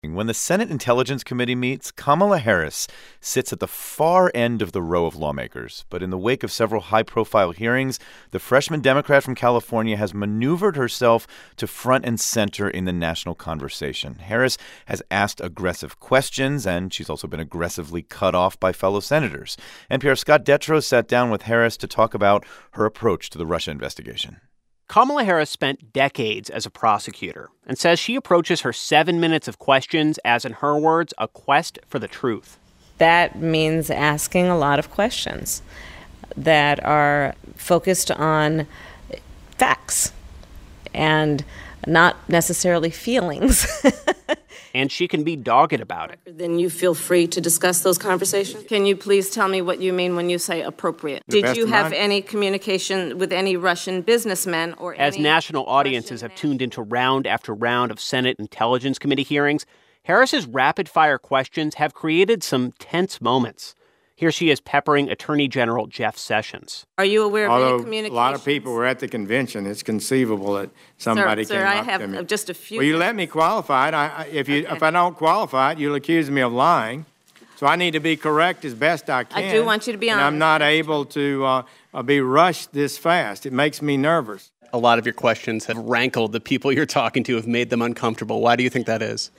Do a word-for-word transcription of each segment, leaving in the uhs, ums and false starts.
When the Senate Intelligence Committee meets, Kamala Harris sits at the far end of the row of lawmakers. But in the wake of several high-profile hearings, the freshman Democrat from California has maneuvered herself to front and center in the national conversation. Harris has asked aggressive questions, and she's also been aggressively cut off by fellow senators. N P R's Scott Detrow sat down with Harris to talk about her approach to the Russia investigation. Kamala Harris spent decades as a prosecutor and says she approaches her seven minutes of questions as, in her words, a quest for the truth. That means asking a lot of questions that are focused on facts and not necessarily feelings. And she can be dogged about it. Then you feel free to discuss those conversations. Can you please tell me what you mean when you say appropriate? Did you have any communication with any Russian businessmen or As any national audiences have tuned into round after round of Senate Intelligence Committee hearings, Harris's rapid-fire questions have created some tense moments. Here she is peppering Attorney General Jeff Sessions. Are you aware of Although any communication? A lot of people were at the convention. It's conceivable that somebody sir, came sir, up I have to me. just a few. Will you let me qualify it? I, I, if you, Okay. if I don't qualify it, you'll accuse me of lying. So I need to be correct as best I can. I do want you to be and honest. I'm not able to uh, uh, be rushed this fast. It makes me nervous. A lot of your questions have rankled the people you're talking to, have made them uncomfortable. Why do you think that is?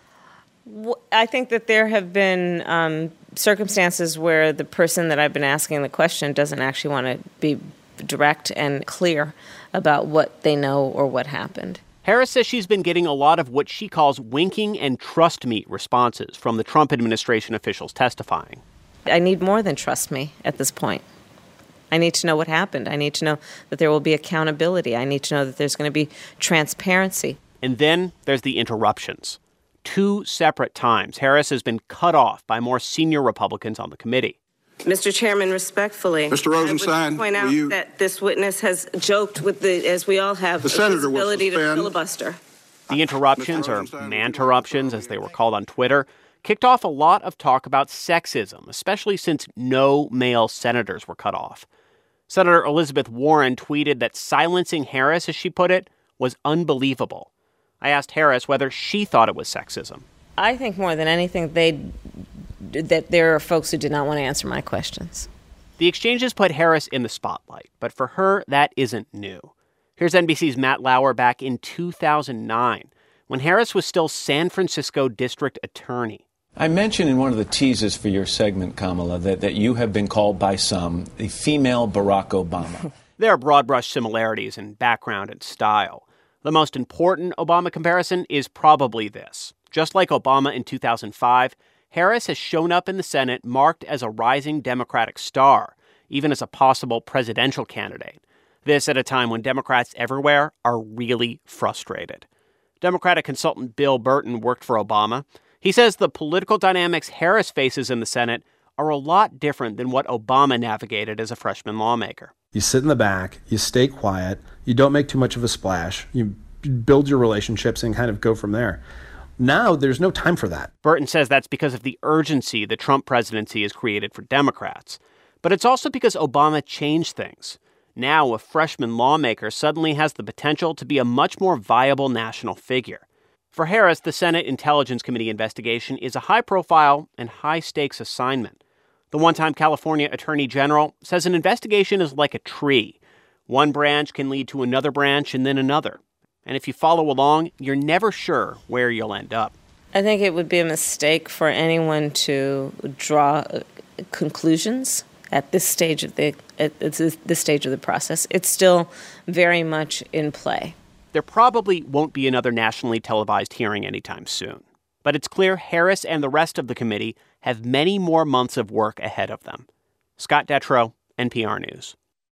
I think that there have been um, circumstances where the person that I've been asking the question doesn't actually want to be direct and clear about what they know or what happened. Harris says she's been getting a lot of what she calls winking and trust me responses from the Trump administration officials testifying. I need more than trust me at this point. I need to know what happened. I need to know that there will be accountability. I need to know that there's going to be transparency. And then there's the interruptions. Two separate times, Harris has been cut off by more senior Republicans on the committee. Mister Chairman, respectfully, Mister Rosenstein, I would point out you, that this witness has joked with the, as we all have, the senator will ability to suspend. filibuster. The interruptions, or manterruptions, as they were called on Twitter, kicked off a lot of talk about sexism, especially since no male senators were cut off. Senator Elizabeth Warren tweeted that silencing Harris, as she put it, was unbelievable. I asked Harris whether she thought it was sexism. I think more than anything, they that there are folks who did not want to answer my questions. The exchanges put Harris in the spotlight, but for her, that isn't new. Here's N B C's Matt Lauer back in two thousand nine, when Harris was still San Francisco district attorney. I mentioned in one of the teases for your segment, Kamala, that, that you have been called by some the female Barack Obama. There are broad brush similarities in background and style. The most important Obama comparison is probably this. Just like Obama in two thousand five, Harris has shown up in the Senate marked as a rising Democratic star, even as a possible presidential candidate. This at a time when Democrats everywhere are really frustrated. Democratic consultant Bill Burton worked for Obama. He says the political dynamics Harris faces in the Senate are a lot different than what Obama navigated as a freshman lawmaker. You sit in the back, you stay quiet, you don't make too much of a splash, you build your relationships and kind of go from there. Now, there's no time for that. Burton says that's because of the urgency the Trump presidency has created for Democrats. But it's also because Obama changed things. Now, a freshman lawmaker suddenly has the potential to be a much more viable national figure. For Harris, the Senate Intelligence Committee investigation is a high-profile and high-stakes assignment. The one-time California Attorney General says an investigation is like a tree. One branch can lead to another branch and then another. And if you follow along, you're never sure where you'll end up. I think it would be a mistake for anyone to draw conclusions at this stage of the at this stage of the process. It's still very much in play. There probably won't be another nationally televised hearing anytime soon. But it's clear Harris and the rest of the committee have many more months of work ahead of them. Scott Detrow, N P R News.